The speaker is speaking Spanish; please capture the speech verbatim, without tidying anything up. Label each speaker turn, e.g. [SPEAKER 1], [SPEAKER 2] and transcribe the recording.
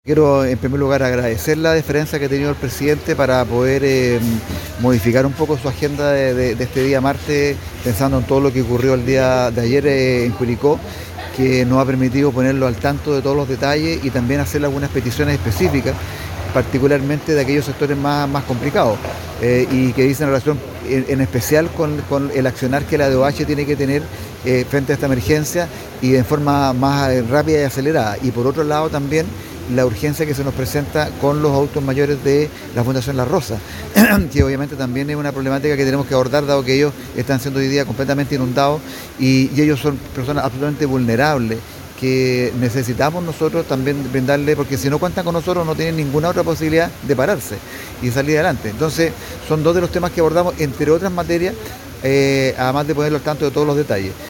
[SPEAKER 1] Quiero en primer lugar agradecer la deferencia que ha tenido el presidente para poder eh, modificar un poco su agenda de, de- de este día martes, pensando en todo lo que ocurrió el día de ayer eh, en Curicó, que nos ha permitido ponerlo al tanto de todos los detalles y también hacer algunas peticiones específicas, particularmente de aquellos sectores más, más complicados eh, y que dicen relación en, en especial con, con el accionar que la D O H tiene que tener eh, frente a esta emergencia y de forma más eh, rápida y acelerada. Y por otro lado también la urgencia que se nos presenta con los adultos mayores de la Fundación La Rosa, que obviamente también es una problemática que tenemos que abordar, dado que ellos están siendo hoy día completamente inundados y, y ellos son personas absolutamente vulnerables que necesitamos nosotros también brindarle, porque si no cuentan con nosotros no tienen ninguna otra posibilidad de pararse y salir adelante. Entonces son dos de los temas que abordamos, entre otras materias, eh, además de ponerlo al tanto de todos los detalles.